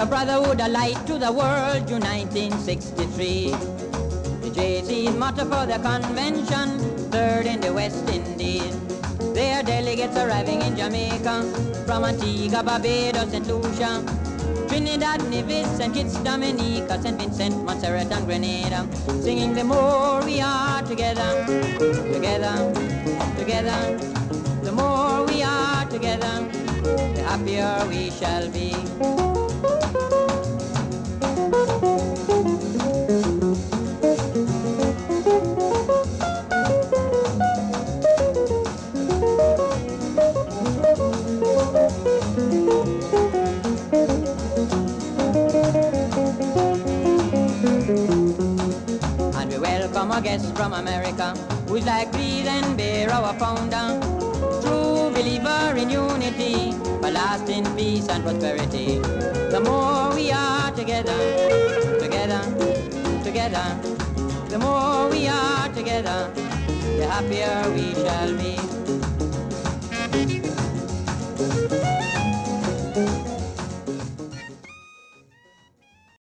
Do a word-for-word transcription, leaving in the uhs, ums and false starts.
a brotherhood, a light to the world, June nineteen sixty-three. The J C's motto for the convention, third in the West Indies. Their delegates arriving in Jamaica, from Antigua, Barbados, Saint Lucia, Trinidad, Nevis, and Kitts, Dominica, Saint Vincent, Montserrat, and Grenada, singing the more we are together, together, together. The more we are together, the happier we shall be. And we welcome a guest from America, who's like Breathe and Bear, our founder, true believer in unity, for lasting peace and prosperity. The more we are together, together, together, the more we are together, the happier we shall be.